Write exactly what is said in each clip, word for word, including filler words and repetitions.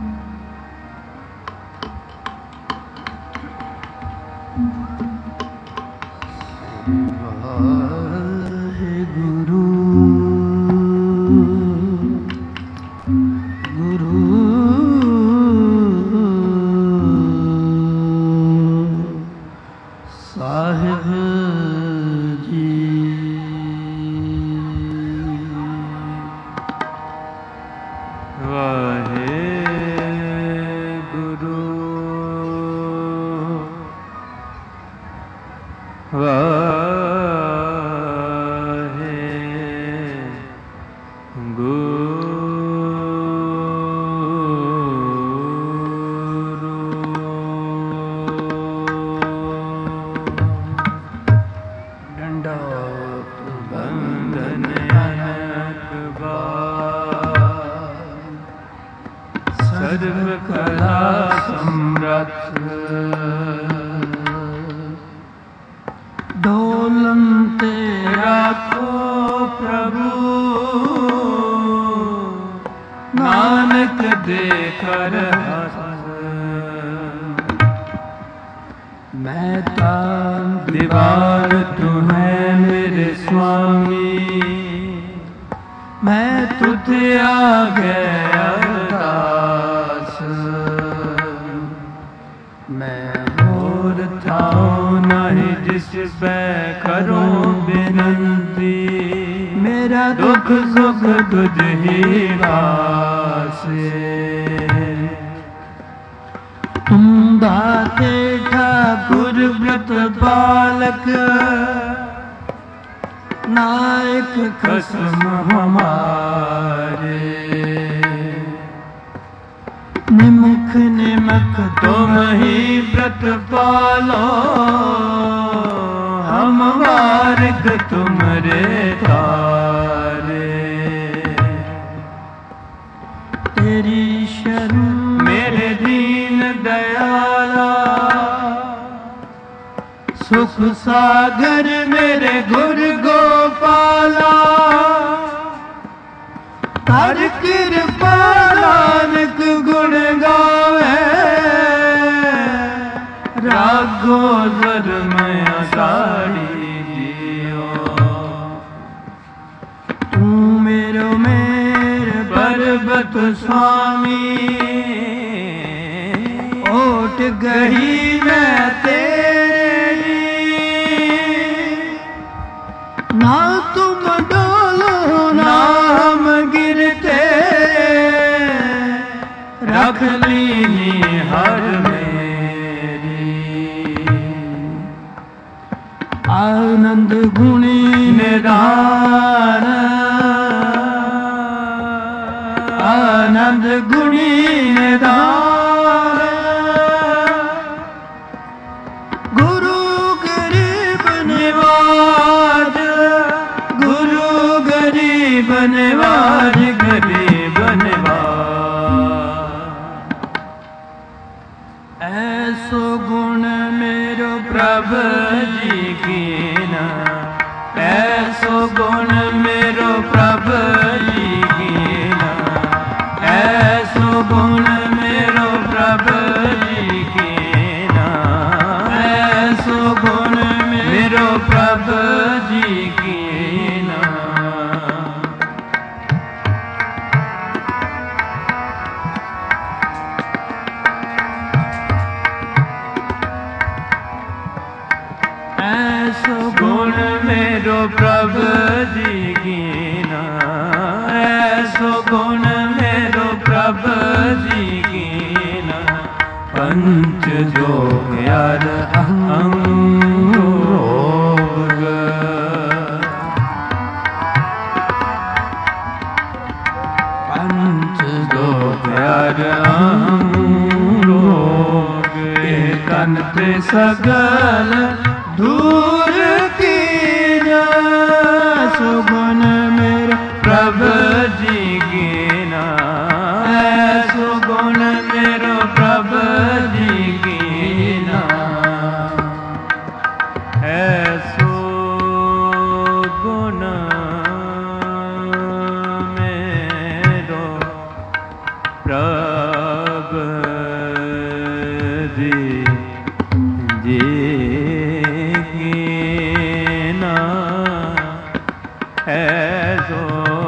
प्रभु जी जी की ना ऐसो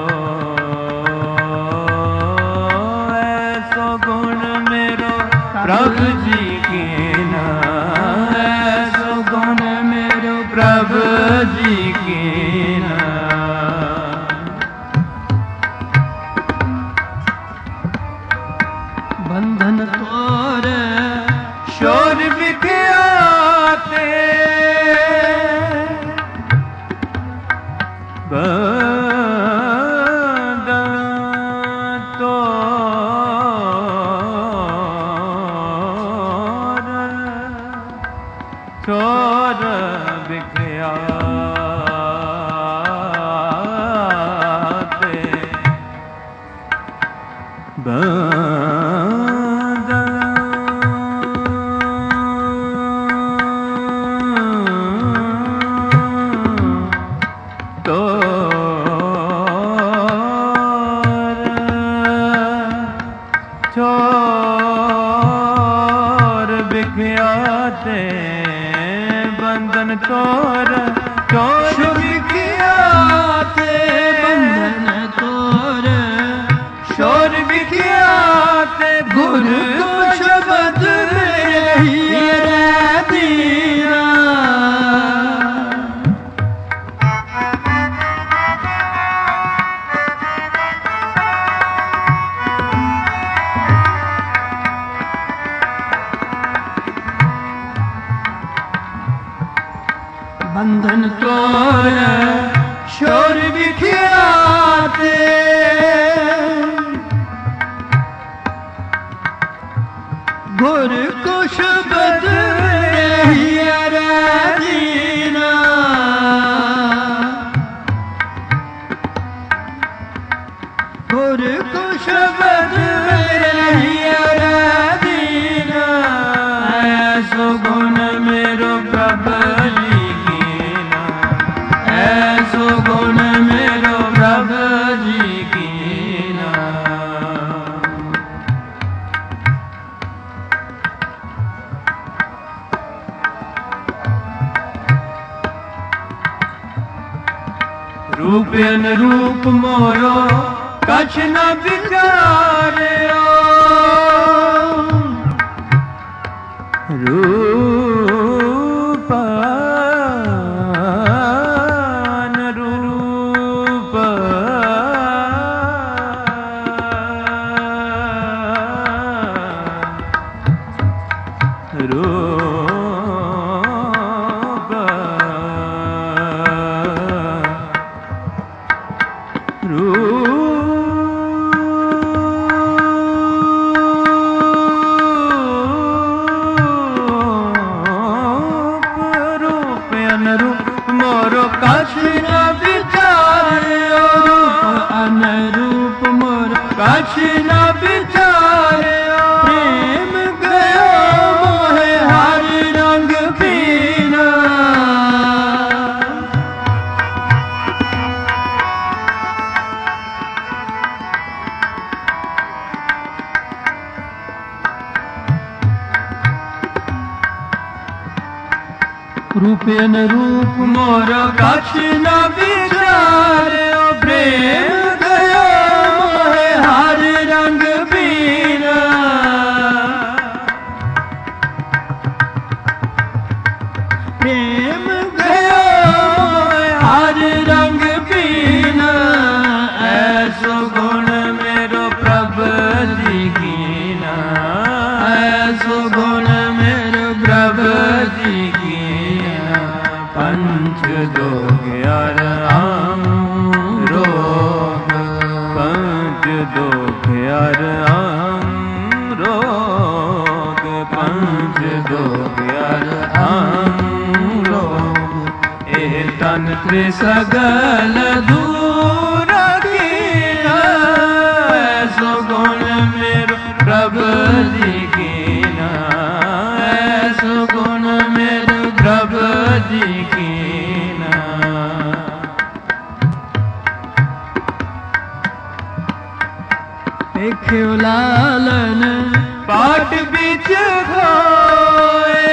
ऐसो गुण मेरो प्रभु जी की ना ऐसो गुण मेरो प्रभु जी की ना बंधन तोर शोर बिखयाते बंधन तोर शोर बिखयाते बंधन तोर चोर बिखयाते बंधन तोर शोर बिखयाते गुरु को शब्द में ही दीना बंधन तोर शोर बिखयाते गुरु को शब्द में ही दीना गुरु को शब्द में ही दीना ऐसो गुण मेरो प्रभु जी की ना ऐसो गुण मेरो प्रभु जी की ना रूप अनुरूप मोरो कछ न विचार्यो रूप अनुरूप रूप रूप अनुरूप मोरो कछ न विचार्यो अनुरूप मोर कछ न विचार्यो प्रेम गयो मोहे हर रंग पीना रूप अनुरूप मोर कछ न विचार्यो प्रेम गयो मोहे हर रंग पीना प्रेम गयो मोहे हर रंग पीना ऐसो गुण मेरो प्रभु जी की ना ऐसो गुण मेरो प्रभु जी की ना पंच दोग यार आम रोग पंच दोग यार आम रोग पंच दोग यार आम रोग ए तन त्रिसगल दूर कीना ऐसो गुण मेरो प्रभु जी की ना ऐसो गुण मेरो प्रभु जी की ना देखियो लालन पा बीच खोए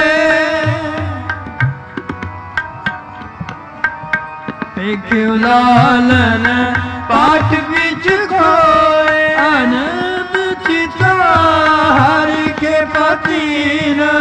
पेख्यो लालन पाठ बीच खोए आनंद चिता हर के पतीना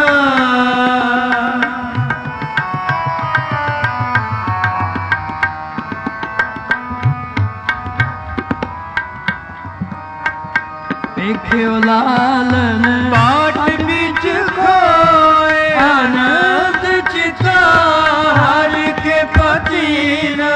पेख्यो लालन पाठ बीच खोए आनंद चिता हर के पतीना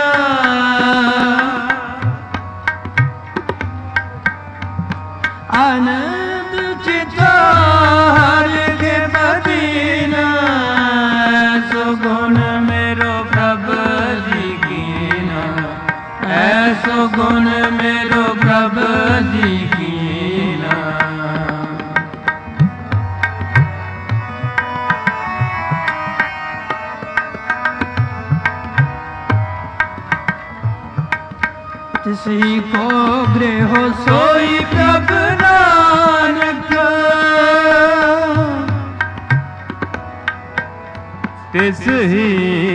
आनंद चिता हर के पतीना ऐसो गुण मेरो प्रभु जी कीना ऐसो गुण मेरो प्रभु जी कीना तिसी को गृह सोई प्रभु नानक तिस ही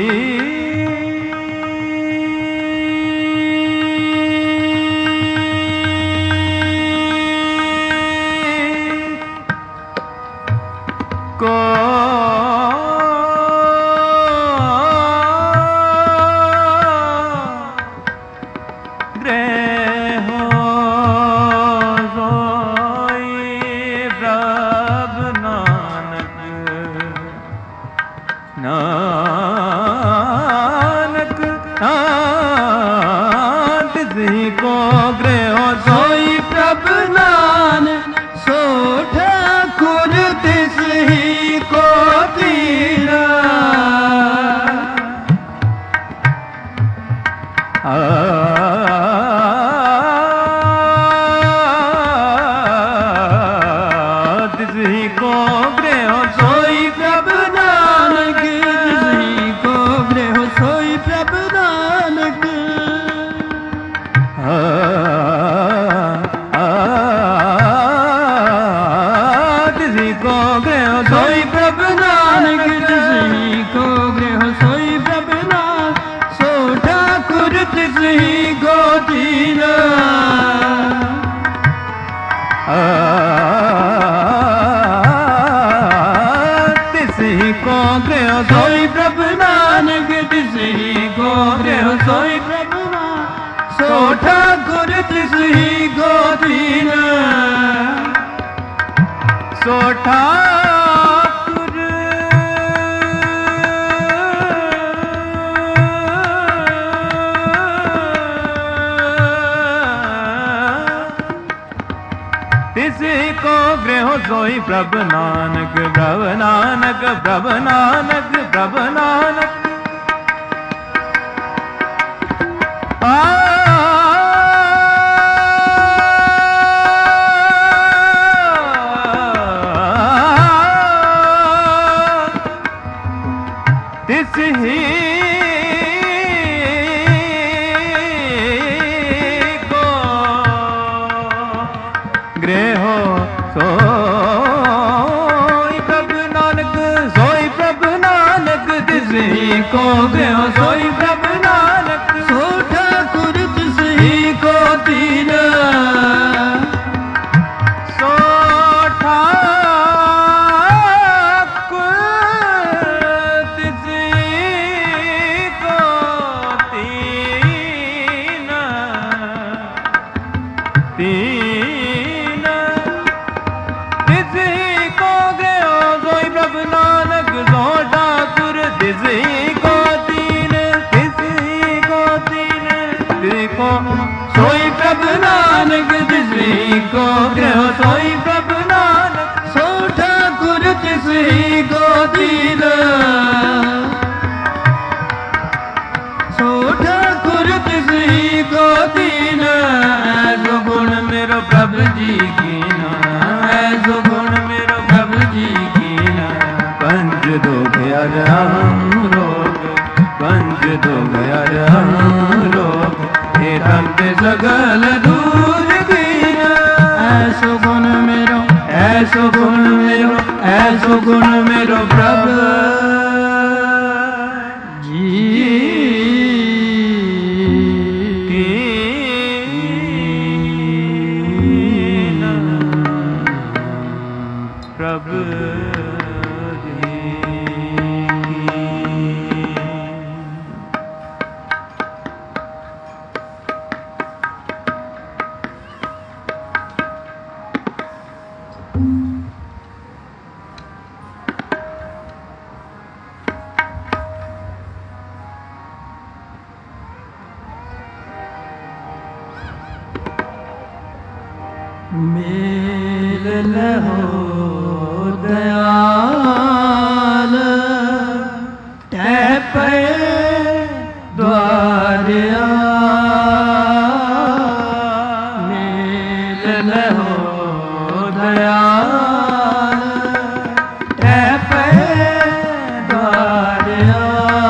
को सोई प्रभु नानक प्रभु नानक प्रभु नानक प्रभु नानक आ तिस ही को गृह सो को गयो सोई प्रभु नानक सो ठाकुर तिसही को दीन सो ठाकुर तिसही को दीन दीन तिसही को गयो सोई प्रभु नानक सो ठाकुर तिसही सोई प्रभु नानक तिसही को गृह सोई प्रभु नानक सो ठाकुर तिसही को दीन सो ठाकुर तिसही को दीन ऐसो गुण मेरो प्रभु जी कीना ऐसो गुण मेरो प्रभु जी कीना पंच दो गया राम रोग पंच दो गया राम रोग हे धन सगल दूर कीना ऐसो गुण मेरो ऐसो गुण मेरो ऐसो गुण मेरो प्रभु मेल लहो दयाल तै पे द्वारिया मेल लहो दयाल तै पे द्वारिया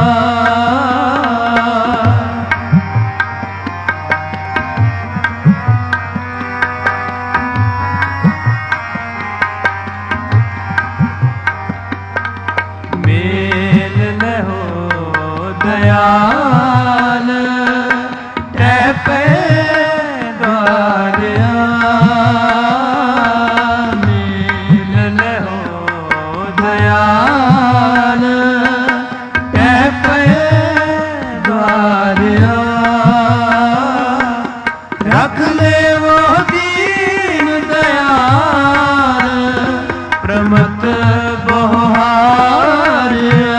दयाल तै पे द्वारिया मेल लहो दयाल तै पे द्वारिया रख ले वो दीन दयाल प्रमत बहुहारिया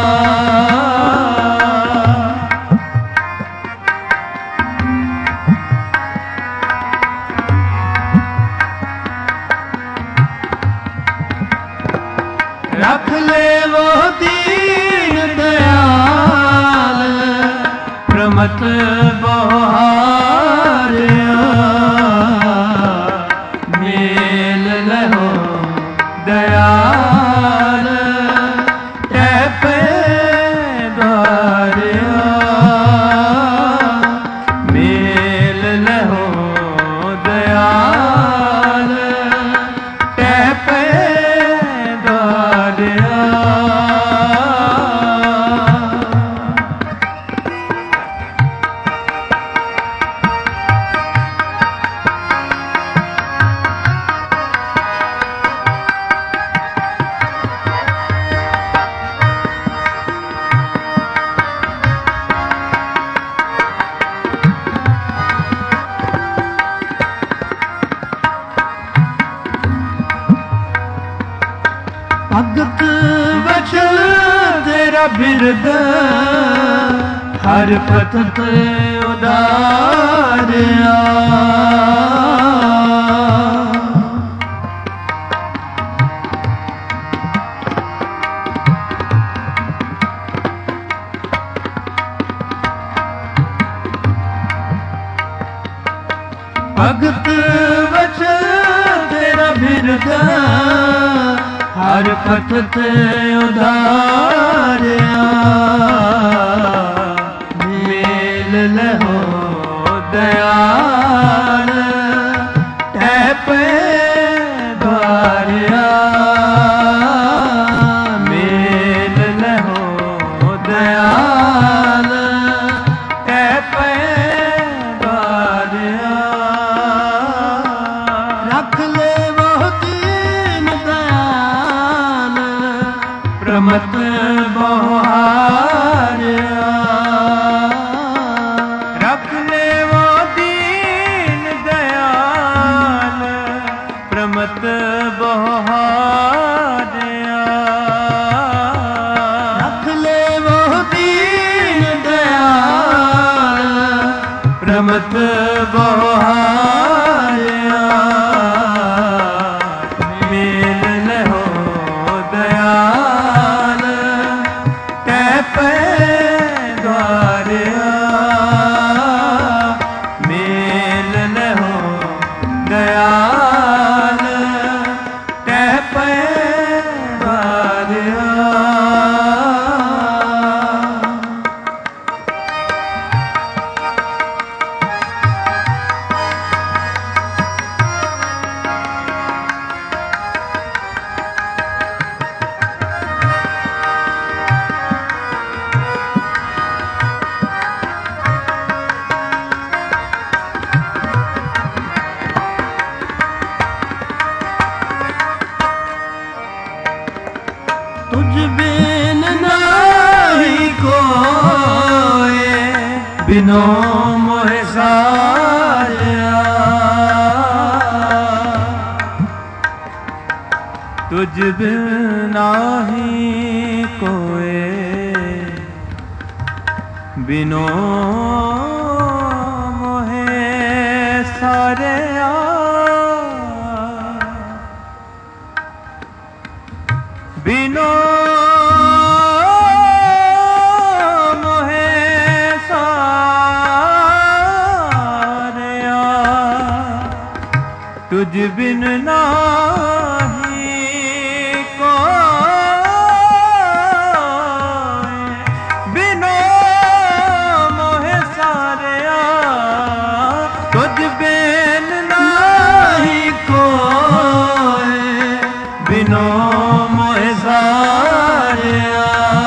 रख ले वो दीन दयाल प्रमत बहुहारिया मेल लहो दयाल तै पे द्वारिया मेल लहो दयाल तै पे भगत बचन तेरा बिरद हर पथ उदारिया भगत बचन तेरा बिरद हर पथ ते उदारिया मेल लहो दयाल तै पे द्वारिया मेल लहो दयाल तै पे द्वारिया रख ले वो दीन दयाल प्रमत बहुहारिया रख ले वो दीन दयाल प्रमत बहुहारिया रख ले वो दीन दयाल प्रमत बहुहारिया मेल लहो दयाल तै पे द्वारिया मेल लहो दयाल तै ਬਿਨੋ ਮੋਹਿ ਸਾਰਿਆ ਤੁਝ ਬਿਨ ਨਾਹੀ ਕੋਏ ਬਿਨੋ ਮੋਹਿ ਸਾਰਿਆ ਬਿਨੋ ਤੁਝ ਬਿਨ ਨਾਹੀ ਕੋਇ ਬਿਨੋ ਮੋਹਿ ਸਾਰਿਆ ਤੁਝ ਬਿਨ ਨਾਹੀ ਕੋਇ ਬਿਨੋ ਮੋਹਿ ਸਾਰਿਆ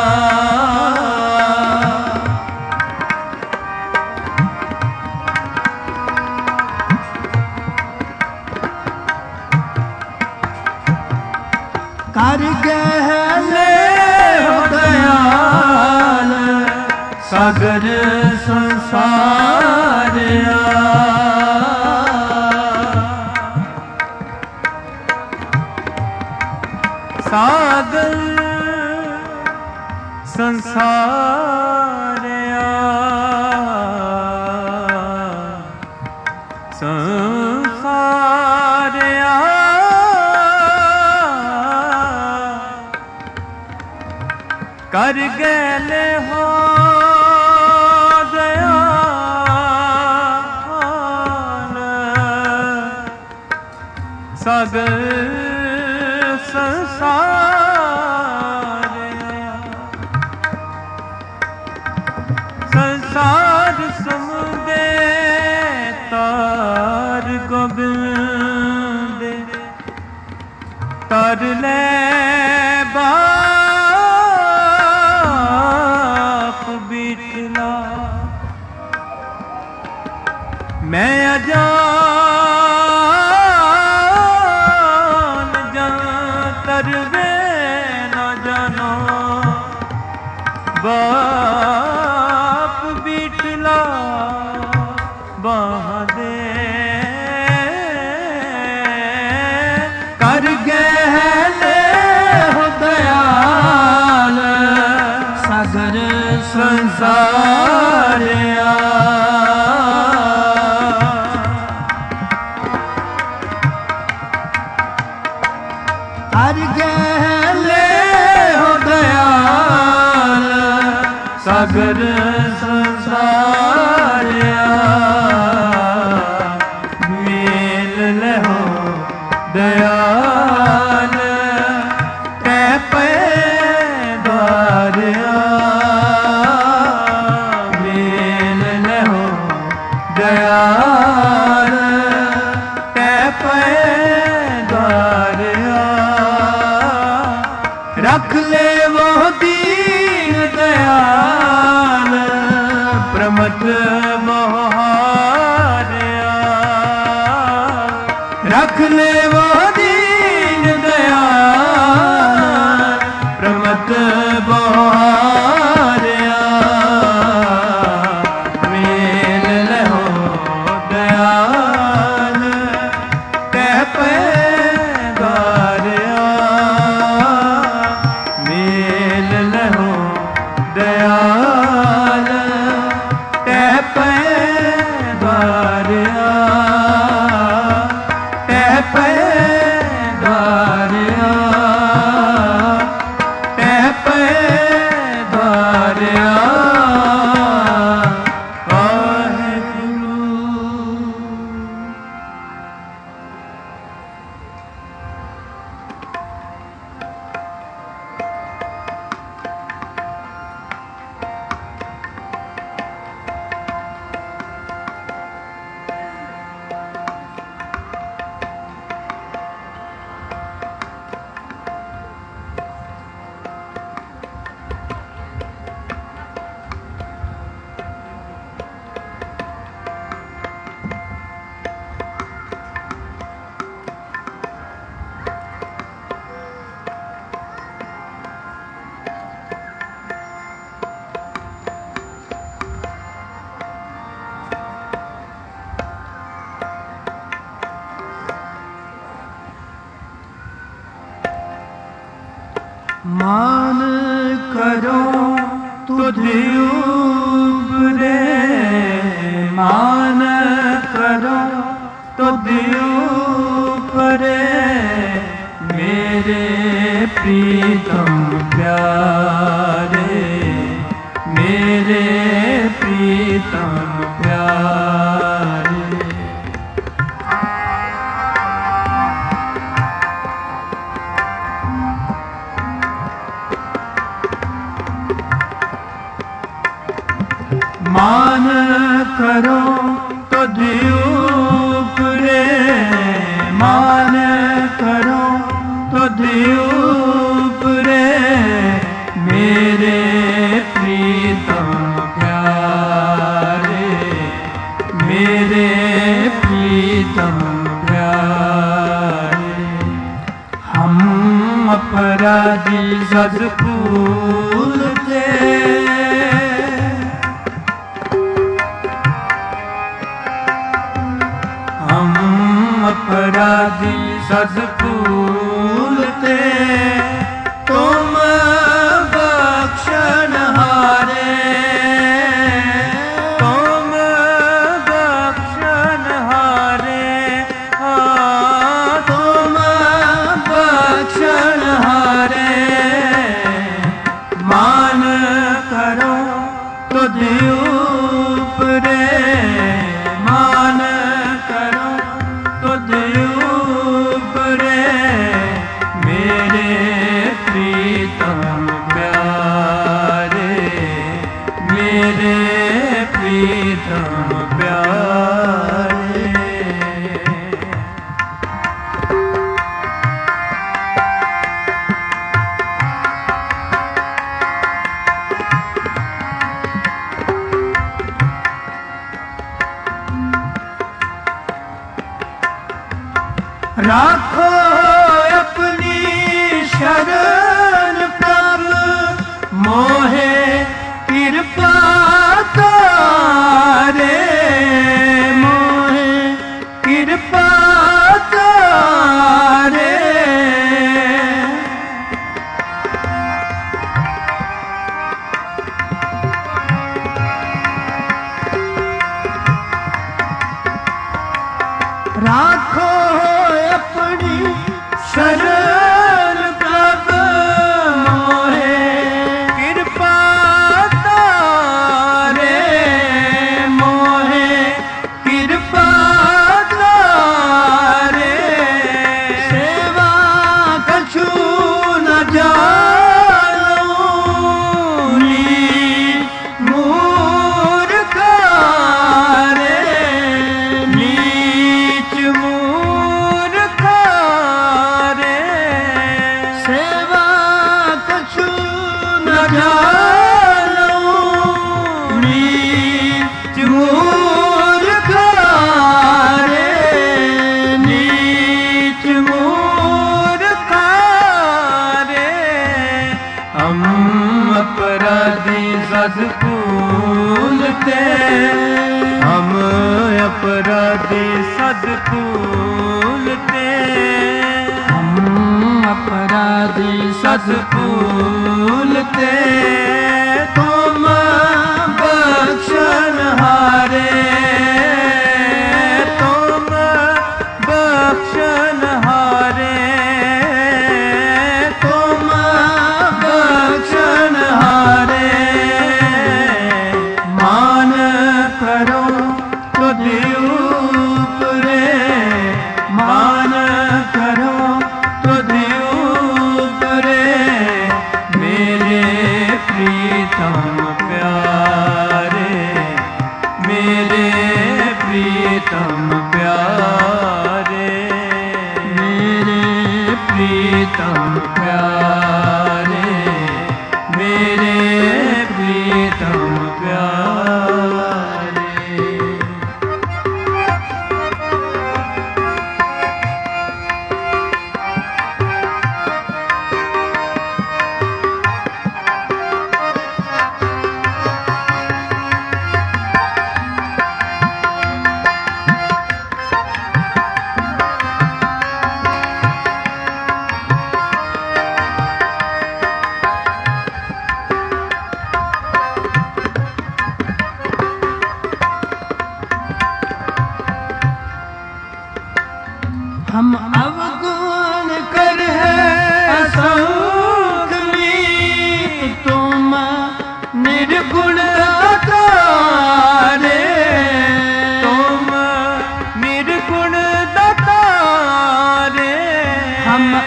ਕਰ ਗਹਿਲੇ ਹੋ ਦਇਆਲ ਸਾਗਰ ਸੰਸਾਰਿਆ ਸਾਗਰ ਸੰਸਾਰਿਆ ਸੰਸਾਰਿਆ ਕਰ ਗੈਲੇ ਹੋ ਦਇਆਲ ਸਾਗਰ ਸੰਸਾਰਿਆ ਸੰਸਾਰ ਸਮੁੰਦੇ ਤਾਰ ਗੋਬਿੰਦ ਤਰ ਲੈ ਬਾ ਮੈਂ ਅਜਾਨ ਜਨ ਤਰਵੇ ਨ ਜਾਨੋ ਬਾਪ ਬਿਟਲਾ ਬਾਹਦੇ ਕਰ ਗਹਿਲੇ ਹੋ ਦਇਆਲ ਸਾਗਰ ਸੰਸਾਰਿਆ ਕਰ ਗਹਿਲੇ ਹੋ ਦਇਆਲ ਸਾਗਰ ਸੰਸਾਰਿਆ ਮੇਲ ਲਹੋ ਦਇਆਲ ਤੈ ਪੈ ਦਵਾਰਿਆ ਮੇਲ ਲਹੋ ਦਇਆਲ ਤੈ ਪੈ ਦਵਾਰਿਆ ਰੱਖ ਲੈ ਵੋ ਦੀਨ ਦਇਆਲ ਪ੍ਰਮਤ ਮੋਹਾਰਿਆ ਰੱਖ ਲੈ ਵੋ ਦੀਨ ਦਇਆਲ ਪ੍ਰਮਤ ਮੋਹਾਰਿਆ ਮੇਲ ਲਹੋ ਦਇਆਲ ਤੈ ਪੈ ਦਵਾਰਿਆ मान करो तुझ ऊपरे, मान करो तुझ ऊपरे, मेरे प्रीतम प्यारे, मेरे प्रीतम प्यारे। मान करो तुझ ऊपरे, मान करो तुझ ऊपरे, मेरे प्रीतम प्यारे, मेरे प्रीतम प्यारे। हम अपराधी सद फूल थे, अपराधी सद फूल थे, तुम बख्शन हारे, तुम बख्शन हारे, हाँ तुम बख्शन हारे। मान करो तुझ ऊपरे, मान करो तुझ ऊपरे, मेरे प्रीतम प्यारे, मेरे प्रीतम प्यारे। राखो अपनी शरण प्रभु, मोहे कृपा तारे, मोहे कृपा तारे। राखो अपनी शरण प्रभु, मोहे कृपा तारे, मोहे कृपा तारे। सेवा कछु न जानो, नीच मूर्ख रे, नीच मूर्ख रे। सेवा कछु न जानो, नीच मूर्ख रे, नीच मूर्ख रे। हम अपराधी सद फूल थे, हम अपराधी सद फूल थे, हम अपराधी सद फूल थे, तुम बख्शन हारे, तुम बख्शन हारे, तुम बख्शन हारे। मान करो तुझ ऊपरे, मान करो तुझ ऊपरे, मेरे प्रीतम प्यारे, मेरे प्रीतम प्यारे, मेरे प्रीतम प्यारे, मेरे प्रीतम प्यारे।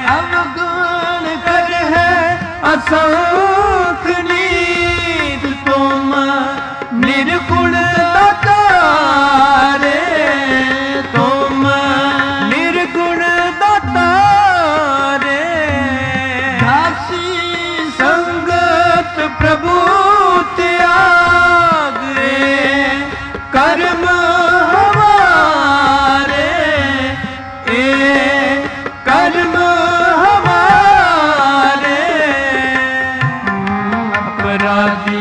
अवगुण कर है असंख नीत, तुम निर्गुण दातारे, तुम निर्गुण दातारे। दासी संगत प्रभु त्याग रे, कर्म हमारे ए कर्म हमारे। अपराधी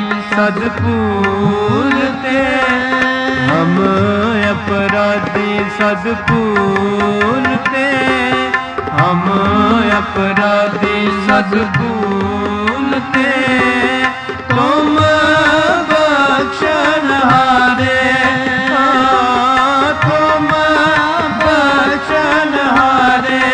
सदपूरते हम, अपराधी सदपूरते हम, अपराधी सदपूरते। तुम बख्शनहारे, तुम बख्शनहारे।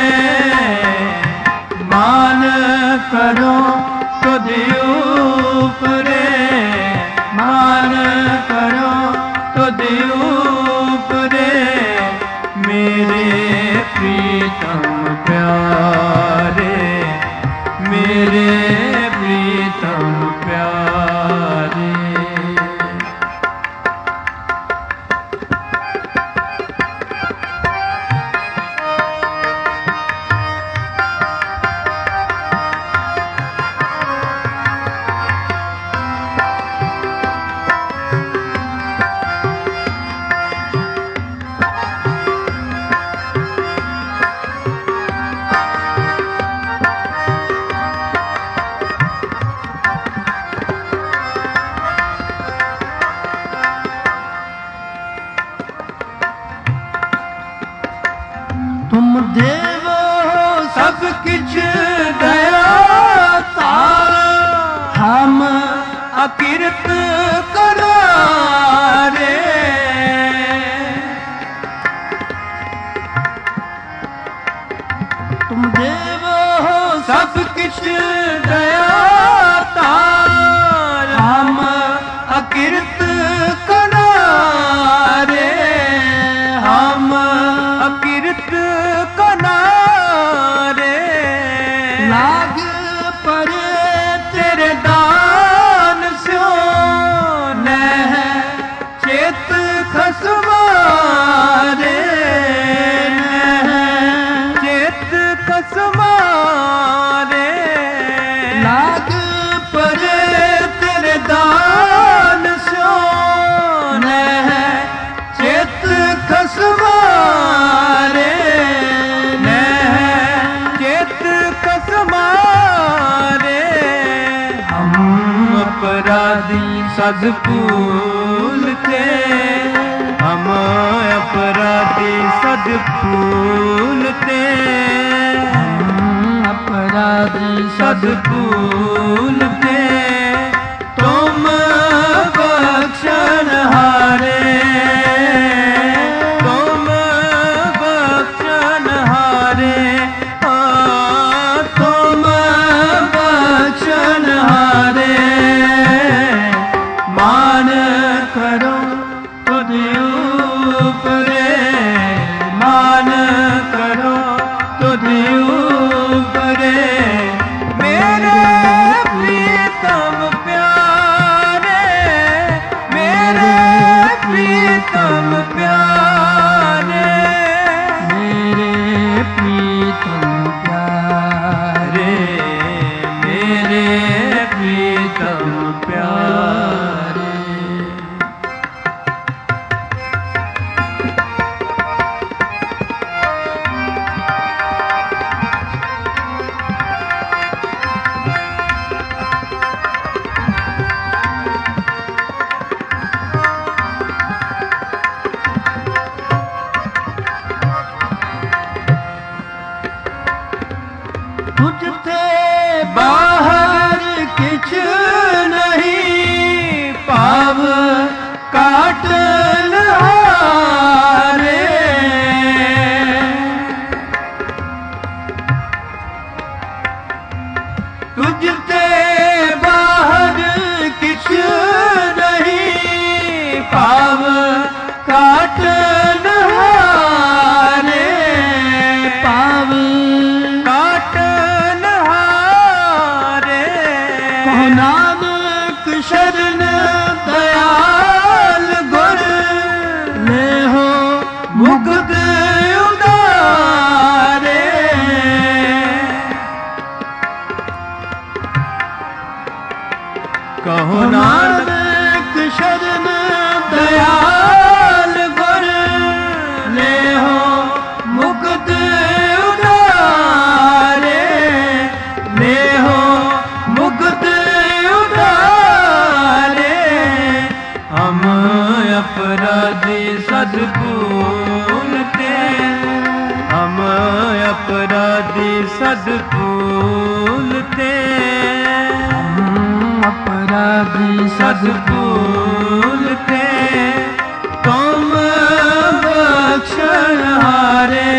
मान करो तो दियूप रे, मान करो तो दियूप रे। मेरे प्रीतम प्यारे, मेरे प्रीतम प्यारे। तुम देवो सब किछ दया तारा, हम अकिरत करारे। तुम देवो सब किछ दया तारा, हम अकिरत करारे। हम अकिरत कनारे। लाग परे तेरे दान स्यो, नह चेत खसवारे, नह चेत खसवारे। लाग परे तेरे दान स्यो, नह चेत खसवारे, नह चेत खसवारे। हम अपराधी सदपूरते, हम अपराधी सदपूरते, हम अपराधी सदपूरते। तुम बख्शनहारे, तुम बख्शनहारे। तुम बख्शनहारे। मान करो तो दियूप रे, मान करो तो दियूप रे। मेरे प्रीतम प्यारे, मेरे प्रीतम प्यारे, मेरे प्रीतम प्यारे, मेरे प्रीतम प्यारे। तुझते बाहर किछ नहीं, पाव काटन हारे। तुझते बाहर किछ नहीं, पाव काटन हारे। पाव काट कहो नानक शरण दयाल गुर ले हो मुकुट उतारे, ले हो मुकुट उतारे। हम अपराधी सद भूलते, हम अपराधी सद भूलते, हम अपराधी सद भूलते। तुम बख्शनहारे,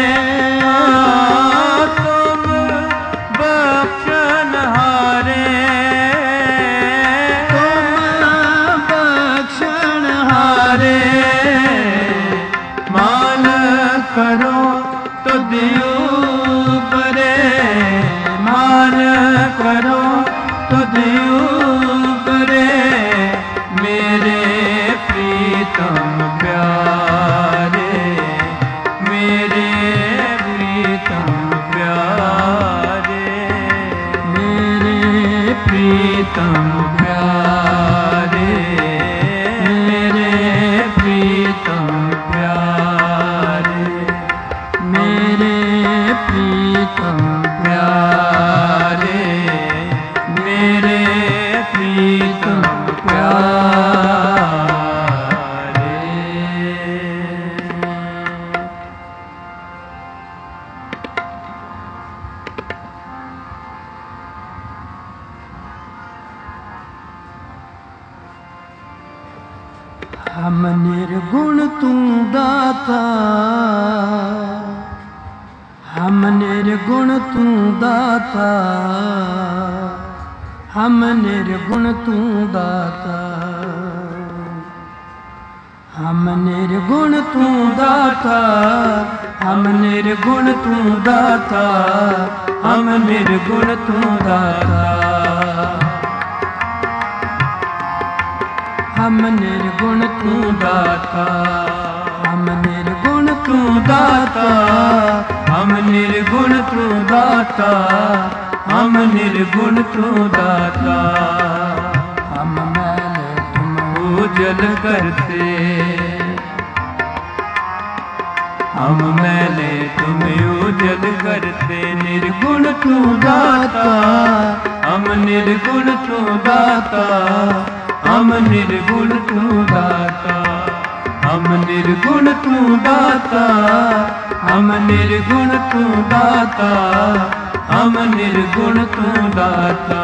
तुम बख्शनहारे, तुम बख्शनहारे। मान करो तो दियो परे, मान करो तो दियो परे। मेरे प्रीतम प्यारे, मेरे प्रीतम प्यारे, मेरे प्रीतम प्यारे, मेरे प्रीतम प्यारे, मेरे प्रीतम प्यारे, मेरे प्रीतम प्यारे। हम निर्गुण तू दाता, हम निर्गुण तू दाता, हम निर्गुण तू दाता, हम निर्गुण तू दाता, हम निर्गुण तू दाता, हम निर्गुण तू दाता। हम निर्गुण तू दाता, हम निर्गुण तू दाता, हम निर्गुण तू दाता, हम निर्गुण तू दाता। हम मैले तुम उजल करते, हम मैले तुम उजल करते। निर्गुण तू दाता, हम निर्गुण तू दाता, हम निर्गुण तू दाता, हम निर्गुण तू दाता, हम निर्गुण तू दाता, हम निर्गुण तू दाता।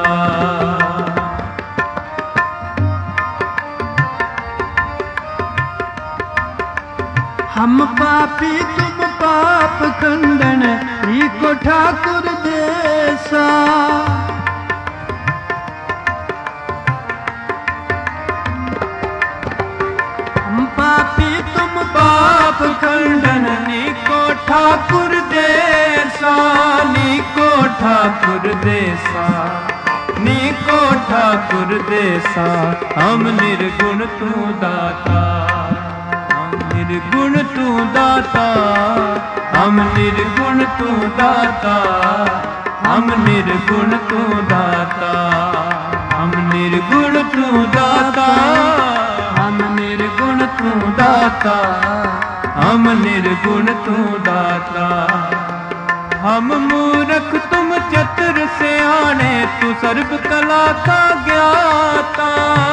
हम पापी तुम पाप खंडन, ईको ठाकुर देसा। हम पापी तुम पाप खंडन नीको ठाकुर देसा, नीको ठाकुर देसा, नीको ठाकुर देसा। हम निर्गुण तू दाता, हम निर्गुण तू दाता, हम निर्गुण तू दाता, हम निर्गुण तू दाता, हम निर्गुण तू दाता, हम निर्गुण तू दाता, हम निर्गुण तू दाता। हम मूर्ख तुम चतुर सियाणे, तू सर्व कला का ज्ञाता।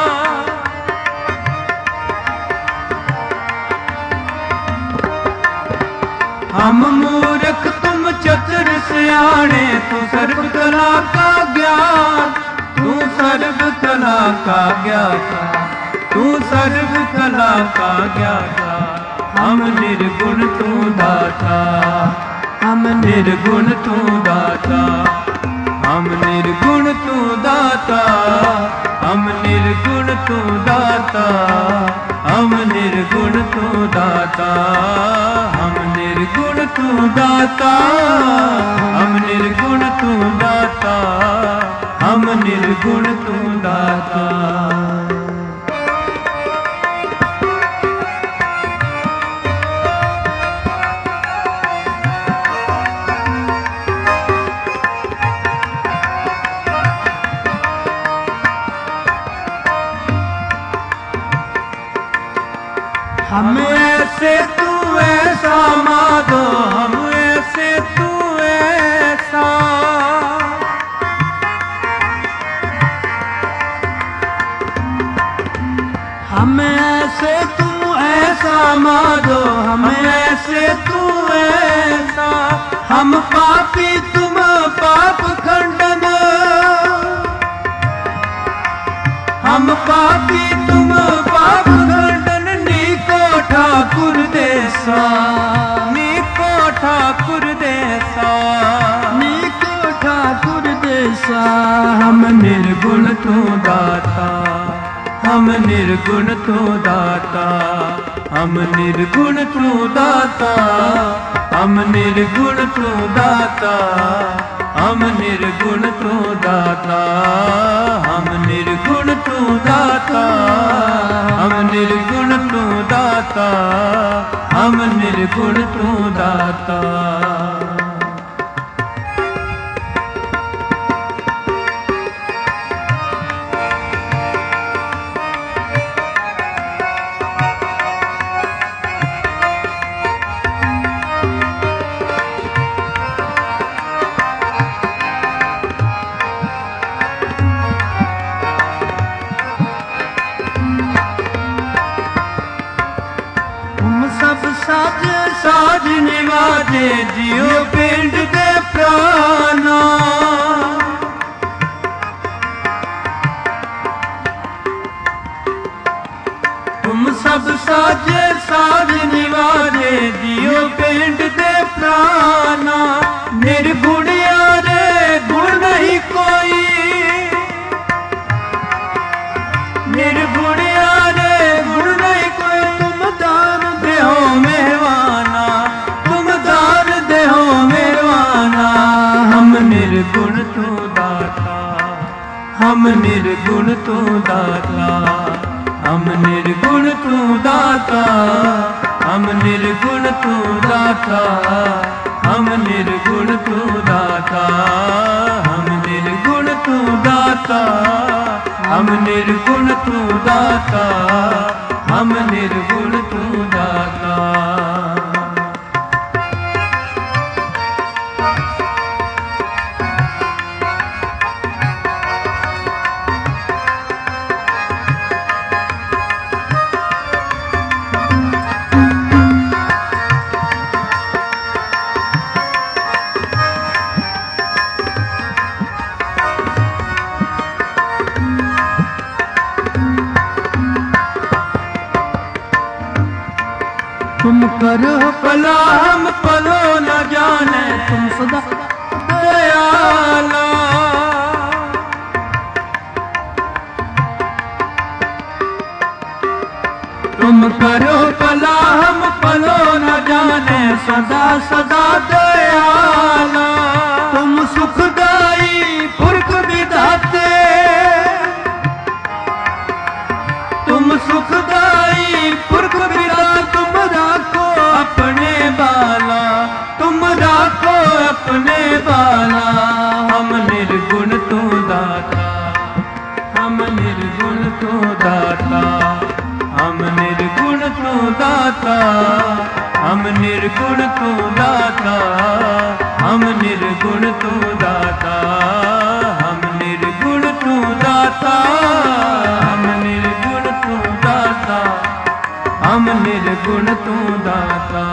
हम मूर्ख तुम चतुर सियाणे, तू सर्व कला का ज्ञान, तू सर्व कला का ज्ञाता, तू सर्व कला का ज्ञाता। हम निर्गुण तू दाता, हम निर्गुण तू दाता, हम निर्गुण तू दाता, हम निर्गुण तू दाता, हम निर्गुण तू दाता, हम निर्गुण तू दाता, हम निर्गुण तू दाता, हम निर्गुण तू दाता। दामादो हम ऐसे तू ऐसा, हम पापी तुम पाप खंडन, हम पापी तुम पाप खंडन, नीको ठाकुर देसा, नीको ठाकुर देसा, नीको ठाकुर देसा। हम निर्गुण तू दाता, हम निर्गुण तू दाता, हम निर्गुण तू दाता, हम निर्गुण तू दाता, हम निर्गुण तू दाता, हम निर्गुण तू दाता, हम निर्गुण तू दाता, हम निर्गुण तू दाता। साज साज निवाजे जियो पिंड दे प्राणा, तुम सब साजे साज निवाजे जियो पिंड दे प्राणा, निर्गुण यारे गुण नहीं कोई, निर्गुण यारे गुण नहीं कोई, तुम दान देहो मेहवाना, तुम दान देहो मेहवाना, हम निर्गुण तू दाता, हम निर्गुण तू दाता, हम निर्गुण तू दाता, हम निर्गुण तू दाता, हम निर्गुण तू दाता, हम निर्गुण तू दाता, हम निर्गुण तू दाता, हम निर्गुण तू दाता। तुम करो भला हम पलो न जाने, तुम सदा दयाला, तुम करो भला हम पलो न जाने, सदा सदा दयाला, तुम सुखदाई पुरख विधाते, तुम सुखदाई पुरख विधाते, तुम राखो अपने बाला, तुम राखो अपने बाला, हम निर्गुण तू दाता, हम निर्गुण तू दाता, हम निर्गुण तू दाता, हम निर्गुण तू दाता, हम निर्गुण तू दाता, हम निर्गुण तू दाता, हम निर्गुण तू दाता, हम निर्गुण तू दाता।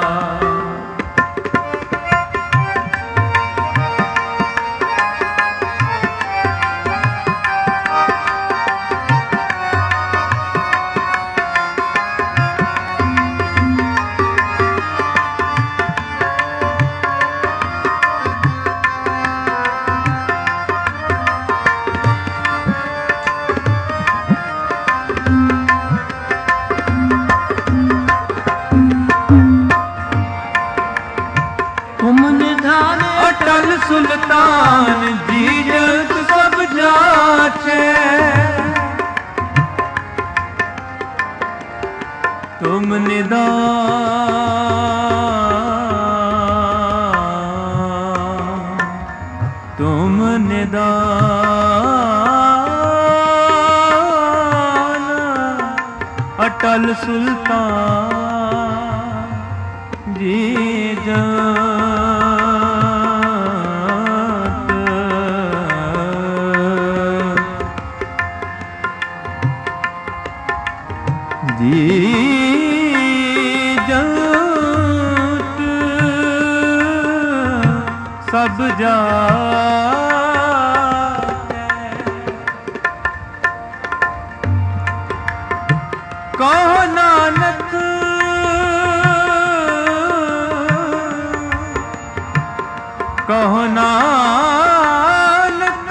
अटल सुल्तान जी जग सब जाचे, तुम निदान, तुम निदान, अटल सुल्तान जी जग कहो नानक कहो नानक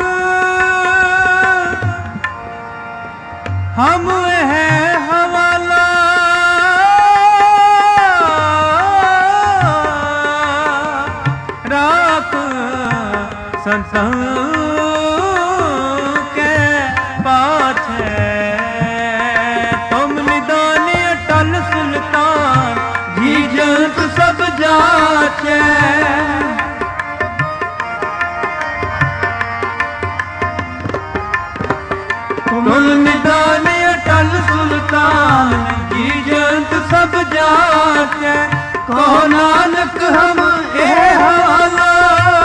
हम है हवाला राख संतन के पाछे तुम निदान अटल सुल्तान जी जंत सब जाचे तुम निदान अटल सुल्तान जी जंत सब जाचे कहो नानक हम ए हवाला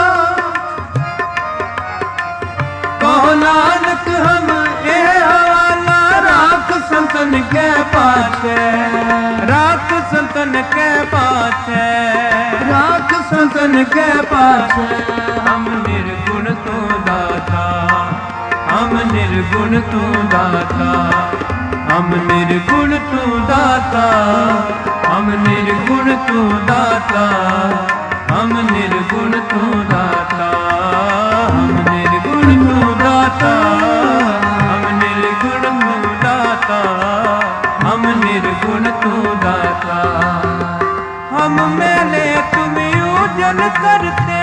कहो नानक हम ए हवाला राख संतन के पाछे राख संतन के पाछे राख संतन के पाछे हम निर्गुण तू दाता हम निर्गुण तू दाता हम निर्गुण तू दाता हम निर्गुण तू दाता हम निर्गुण तू दाता हम निर्गुण तू दाता हम निर्गुण तू दाता हम निर्गुण तू दाता हम मेले तुम उजल करते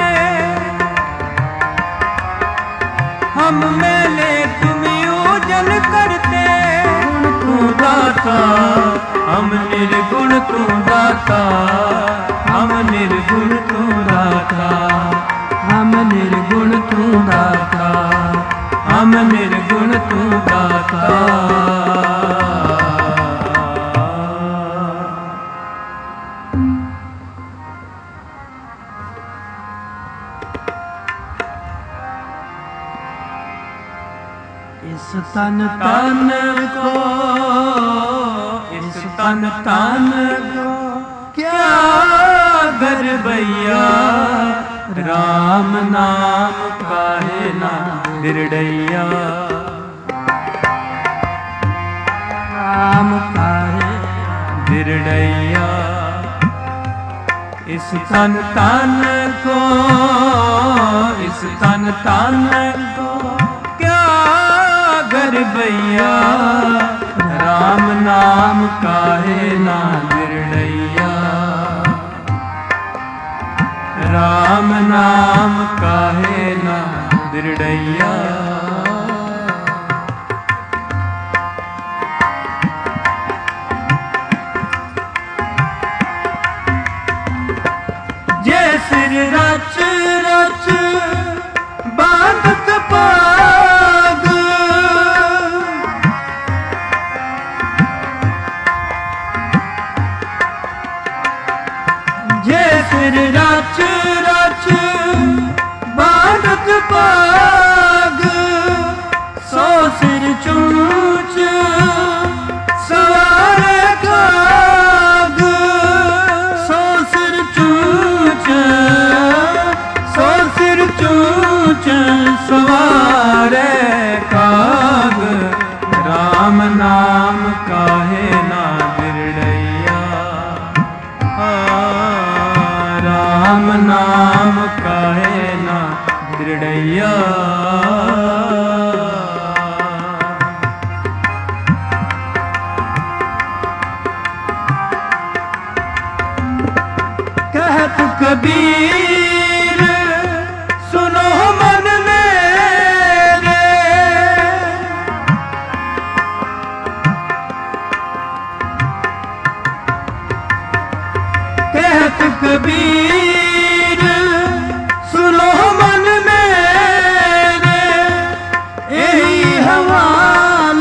हम मेले तुम उजल करते तू दाता हम निर्गुण तू दाता हम निर्गुण तू दाता हम निर्गुण तू दाता हम निर्गुण तू दाता इस तन तन को इस तन तन को क्या गर भैया राम नाम काहे ना बिरड़ैया राम काहे बिरड़ैया इस तन तन को इस तन तन को गर भैया राम नाम काहे ना बिरड़ैया राम नाम काहे ना बिरड़ैया जय सिर रच रच बांधत पाग सिर रच रच बांधत पाग सौ सिर चूच सवारे काग सौ सिर चूच सौ सिर चूच सवारे काग राम नाम काहे ना बिरड़ैया राम नाम काहे ना बिरड़ैया कहत कबीर सुनो मन मेरे कहत कबीर सुनो मन मेरे यही हवाल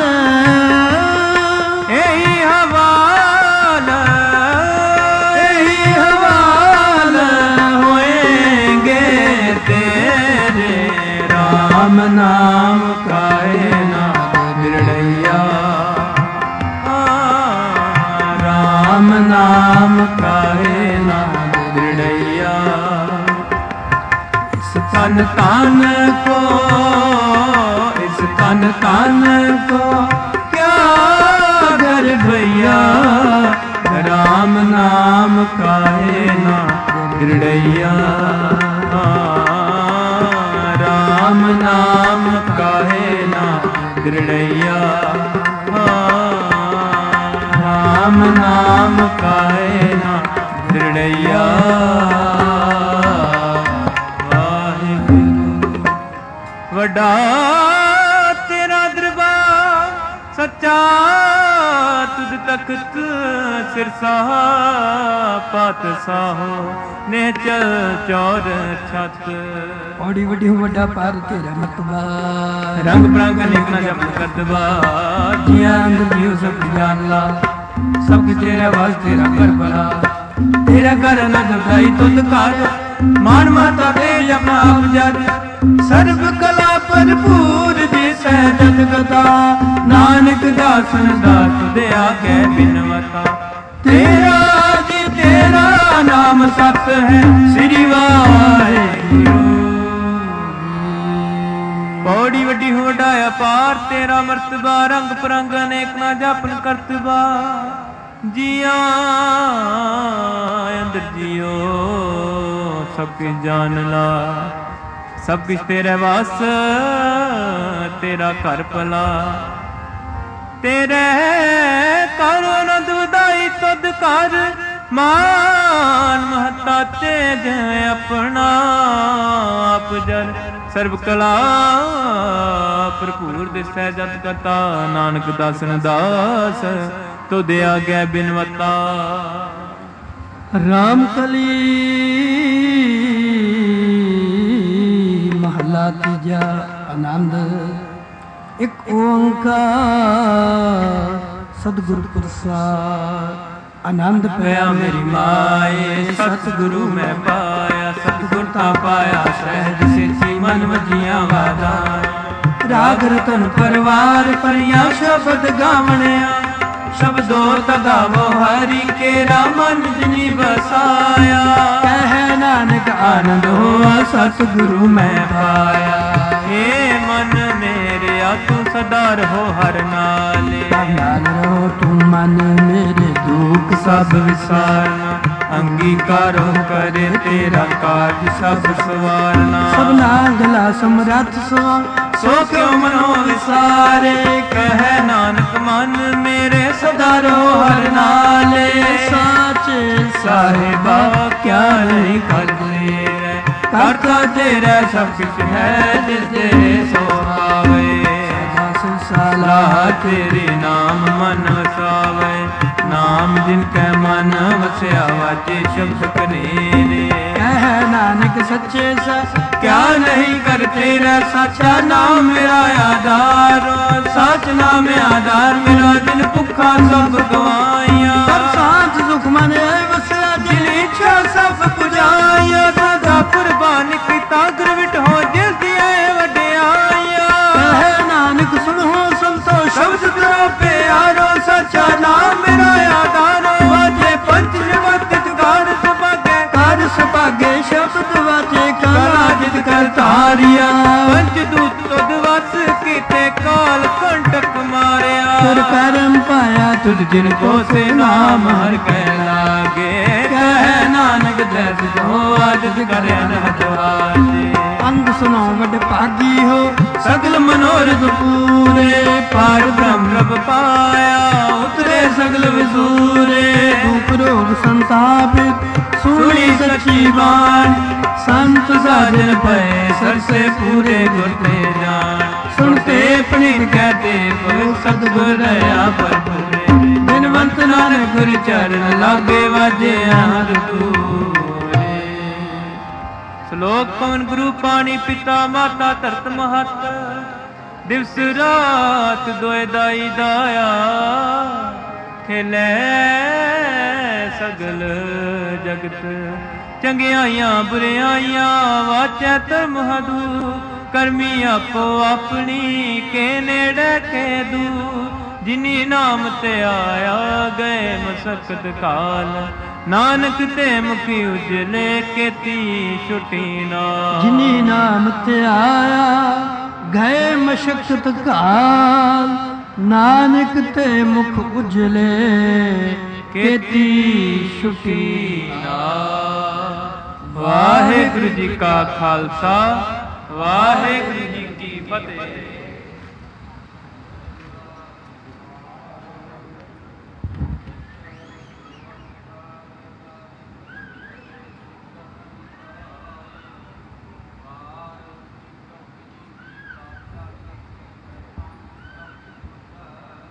यही हवाल यही हवाल होएंगे तेरे राम नाम काहे ना बिरड़ैया राम नाम काहे ना बिरड़ैया इस तन तन तन को, इस तन तन को क्या घर भैया, राम नाम काहे ना दृढ़ैया, राम नाम काहे ना दृढ़ैया, राम नाम काहे ना दृढ़ैया। वड्डा तेरा दरबार सच्चा, तुझ तख्त सिरसाह पातशाह नेचल चौर छत। औड़ी वड्डी वड्डा पार तेरा मतबा, रंग बिरंग अनेक ना जप करदबा, जिया अंदर जियो सब जान ला, सब कुछ तेरा वास तेरा कर भला, तेरा कर न दुदाई तुद कार, मान माता दे अपना आप जद, सर्व कला भरपूर जिस है जत कथा, नानक दासन दास दे आगे बिनवता, तेरा जी तेरा नाम सत है श्री वाहिगुरु। बड़ी वड्डी हो वड्डाया पार तेरा मर्तबा, रंग परंग अनेक ना जापन करतबा, जिया अंदर जियो सब कुछ जान ला, सब कुछ तेरे वास तेरा घर भला, तेरे कर न दुदाई तुद कर, मान महता तेज अपना आप जर, सर्व कला भरपूर दिसै जत कथा, नानक दासन दास तो दया गै बिनवता। राम कली महला तीजा आनंद, एक ओंकार सतगुरु प्रसाद, आनंद पाया मेरी माए सतगुरु मैं पाया, सतगुर ता पाया सहज सिद्धि मन वजिया वाधार, राग रतन परवार परिया शब्द गावणिया, शब्दो तगावो हरि केरा मन जिनी बसाया, कह नानक आनंद हुआ सतगुरु मैं पाया, हे मन मेरे तू सदा रहो हर नाले, नाल रहो तू मन मेरे दुख सब विसारना, अंगीकारो करे तेरा काज सब सवारना, सब नागला समरथ सो सो क्यों मनो विसारे, कह नानक मन मेरे सदा रहो हर नाले, साचे साहिबा क्या नहीं करते करता तेरा सब कुछ है जिस तेरे सो आवे, सलाह तेरे नाम मन वसावे, नाम जिनके मन वसया वाचे शब्द कनेरे, कह नानक सच्चे सा क्या नहीं कर तेरा सच्चा नाम मेरा आधार, सच नाम आधार मेरा दिन भुखा सब गवाइया, सब सांझ सुख मन वसया दिल इच्छा सब पुजाइया, दादा कुर्बान कीता गुरविट हो जिस दिया वड्याइया, कह नानक सुनो संतो शब्द तेरा प्यारो सच्चा नाम मेरा आधारो, वाजे पंच जगत जुगाड़ सभागे कर सभागे शब्द वाचे कला जित कर तारिया, पंच दूत तुद वस कीते काल कंटक मारिया, तुर करम पाया तुझ जिनको से नाम हर कह लागे, कह नानक जैस जो आज करे अनहदवाजे, अंग सुनो वड भागी हो सगल मनोरथ पूरे, पार ब्रह्म रब पाया उतरे सगल विसूरे, भूख रोग संतापित सुनी सच्ची बाण, संत साजन भय सर से पूरे गुरते जान, सुनते प्रणीत कहते पवित्र सतगुर दया पर पूरे, बिनवंत नानक गुर चरण लागे वाजे हर पूरे। श्लोक पवन गुरु पानी पिता माता धरत महत, दिवस रात दोए दाई दाया, खेले सगल जगत, चंगियाइयां बुरियाइयां वाचै धर्म हदू, करमी आपो अपनी के नेड़े के दूर, जिनी नाम ते आया गए मसकत काल, ਨਾਨਕ ਤੇ ਮੁਖੀ ਉਜਲੇ ਕੀਤੀ ਛੁਟੀ ਨਾ। ਜਿਨੀ ਨਾਮ ਤੇ ਆਇਆ ਗਏ ਮਸ਼ਕਤ ਘਾਲ, ਨਾਨਕ ਤੇ ਮੁਖ ਉਜਲੇ ਕੀਤੀ ਛੁਟੀ ਨਾ। ਵਾਹਿਗੁਰੂ ਜੀ ਕਾ ਖਾਲਸਾ, ਵਾਹਿਗੁਰੂ ਜੀ ਕੀ ਫਤਿਹ।